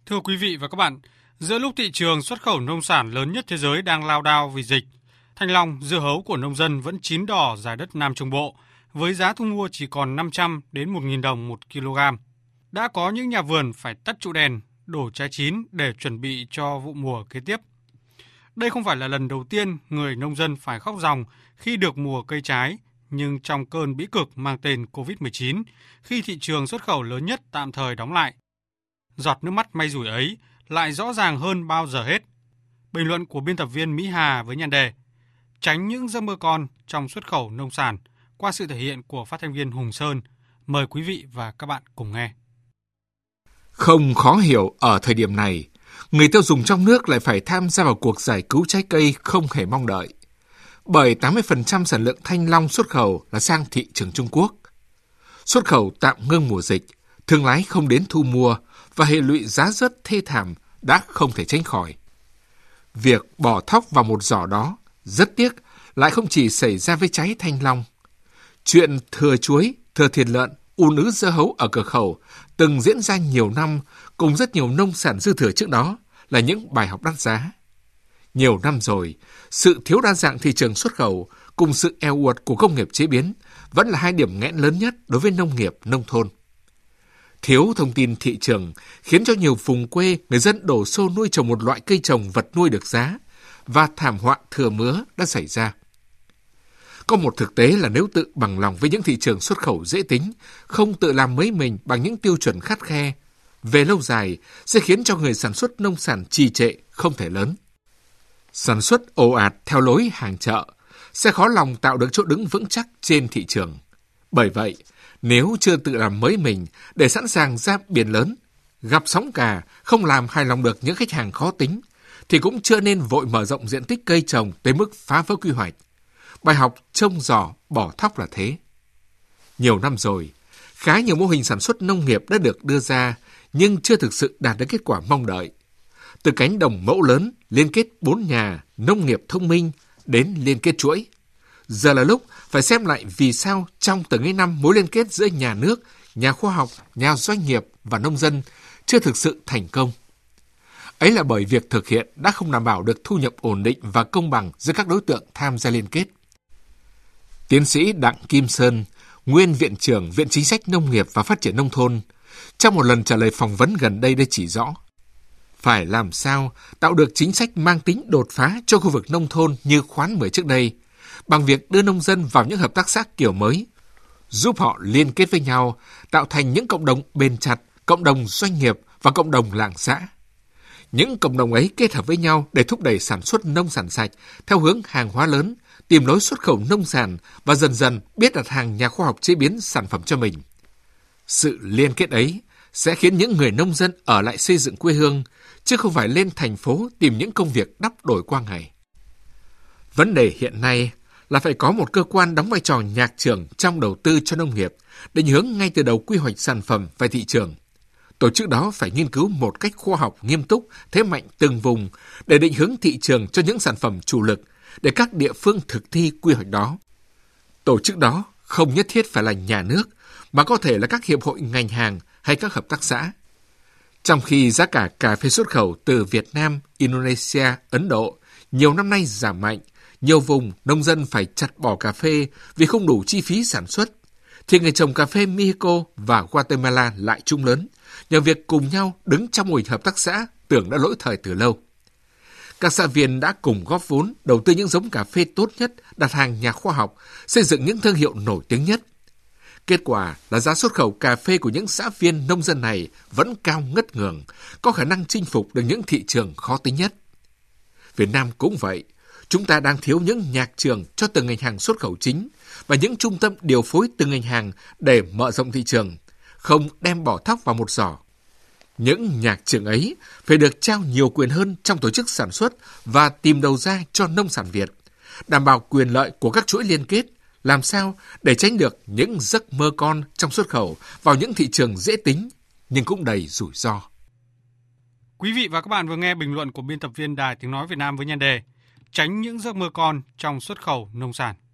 Thưa quý vị và các bạn, giữa lúc thị trường xuất khẩu nông sản lớn nhất thế giới đang lao đao vì dịch, thanh long, dưa hấu của nông dân vẫn chín đỏ giải đất Nam Trung Bộ, với giá thu mua chỉ còn 500 đến 1.000 đồng 1 kg. Đã có những nhà vườn phải tắt trụ đèn, đổ trái chín để chuẩn bị cho vụ mùa kế tiếp. Đây không phải là lần đầu tiên người nông dân phải khóc ròng khi được mùa cây trái, nhưng trong cơn bĩ cực mang tên Covid-19, khi thị trường xuất khẩu lớn nhất tạm thời đóng lại, giọt nước mắt may rủi ấy lại rõ ràng hơn bao giờ hết. Bình luận của biên tập viên Mỹ Hà với nhan đề Tránh những giấc mơ con trong xuất khẩu nông sản qua sự thể hiện của phát thanh viên Hùng Sơn. Mời quý vị và các bạn cùng nghe. Không khó hiểu ở thời điểm này, người tiêu dùng trong nước lại phải tham gia vào cuộc giải cứu trái cây không hề mong đợi. Bởi 80% sản lượng thanh long xuất khẩu là sang thị trường Trung Quốc. Xuất khẩu tạm ngưng mùa dịch, thương lái không đến thu mua và hệ lụy giá rớt thê thảm đã không thể tránh khỏi. Việc bỏ thóc vào một giỏ đó, rất tiếc, lại không chỉ xảy ra với trái thanh long. Chuyện thừa chuối, thừa thịt lợn, ùn ứ dưa hấu ở cửa khẩu từng diễn ra nhiều năm cùng rất nhiều nông sản dư thừa trước đó là những bài học đắt giá. Nhiều năm rồi, sự thiếu đa dạng thị trường xuất khẩu cùng sự eo uột của công nghiệp chế biến vẫn là hai điểm nghẽn lớn nhất đối với nông nghiệp nông thôn. Thiếu thông tin thị trường khiến cho nhiều vùng quê người dân đổ xô nuôi trồng một loại cây trồng vật nuôi được giá và thảm họa thừa mứa đã xảy ra. Có một thực tế là nếu tự bằng lòng với những thị trường xuất khẩu dễ tính, không tự làm mới mình bằng những tiêu chuẩn khắt khe, về lâu dài sẽ khiến cho người sản xuất nông sản trì trệ không thể lớn. Sản xuất ồ ạt theo lối hàng chợ sẽ khó lòng tạo được chỗ đứng vững chắc trên thị trường. Bởi vậy, nếu chưa tự làm mới mình để sẵn sàng ra biển lớn, gặp sóng cả không làm hài lòng được những khách hàng khó tính, thì cũng chưa nên vội mở rộng diện tích cây trồng tới mức phá vỡ quy hoạch. Bài học trông giỏ bỏ thóc là thế. Nhiều năm rồi, khá nhiều mô hình sản xuất nông nghiệp đã được đưa ra nhưng chưa thực sự đạt được kết quả mong đợi. Từ cánh đồng mẫu lớn liên kết 4 nhà nông nghiệp thông minh đến liên kết chuỗi. Giờ là lúc phải xem lại vì sao trong từng ấy năm mối liên kết giữa nhà nước, nhà khoa học, nhà doanh nghiệp và nông dân chưa thực sự thành công. Ấy là bởi việc thực hiện đã không đảm bảo được thu nhập ổn định và công bằng giữa các đối tượng tham gia liên kết. Tiến sĩ Đặng Kim Sơn, nguyên Viện trưởng Viện Chính sách Nông nghiệp và Phát triển Nông thôn, trong một lần trả lời phỏng vấn gần đây đã chỉ rõ, phải làm sao tạo được chính sách mang tính đột phá cho khu vực nông thôn như khoán 10 trước đây, bằng việc đưa nông dân vào những hợp tác xã kiểu mới, giúp họ liên kết với nhau, tạo thành những cộng đồng bền chặt, cộng đồng doanh nghiệp và cộng đồng làng xã. Những cộng đồng ấy kết hợp với nhau để thúc đẩy sản xuất nông sản sạch theo hướng hàng hóa lớn, tìm lối xuất khẩu nông sản và dần dần biết đặt hàng nhà khoa học chế biến sản phẩm cho mình. Sự liên kết ấy sẽ khiến những người nông dân ở lại xây dựng quê hương, chứ không phải lên thành phố tìm những công việc đắp đổi qua ngày. Vấn đề hiện nay là phải có một cơ quan đóng vai trò nhạc trưởng trong đầu tư cho nông nghiệp, định hướng ngay từ đầu quy hoạch sản phẩm và thị trường. Tổ chức đó phải nghiên cứu một cách khoa học nghiêm túc, thế mạnh từng vùng để định hướng thị trường cho những sản phẩm chủ lực, để các địa phương thực thi quy hoạch đó. Tổ chức đó không nhất thiết phải là nhà nước, mà có thể là các hiệp hội ngành hàng hay các hợp tác xã. Trong khi giá cả cà phê xuất khẩu từ Việt Nam, Indonesia, Ấn Độ nhiều năm nay giảm mạnh, nhiều vùng nông dân phải chặt bỏ cà phê vì không đủ chi phí sản xuất, thì người trồng cà phê Mexico và Guatemala lại chung lớn, nhờ việc cùng nhau đứng trong mô hình hợp tác xã tưởng đã lỗi thời từ lâu. Các xã viên đã cùng góp vốn đầu tư những giống cà phê tốt nhất, đặt hàng nhà khoa học, xây dựng những thương hiệu nổi tiếng nhất. Kết quả là giá xuất khẩu cà phê của những xã viên nông dân này vẫn cao ngất ngường, có khả năng chinh phục được những thị trường khó tính nhất. Việt Nam cũng vậy, chúng ta đang thiếu những nhạc trường cho từng ngành hàng xuất khẩu chính và những trung tâm điều phối từng ngành hàng để mở rộng thị trường, không đem bỏ thóc vào một giỏ. Những nhạc trường ấy phải được trao nhiều quyền hơn trong tổ chức sản xuất và tìm đầu ra cho nông sản Việt, đảm bảo quyền lợi của các chuỗi liên kết, làm sao để tránh được những giấc mơ con trong xuất khẩu vào những thị trường dễ tính nhưng cũng đầy rủi ro. Quý vị và các bạn vừa nghe bình luận của biên tập viên Đài Tiếng Nói Việt Nam với nhan đề Tránh những giấc mơ con trong xuất khẩu nông sản.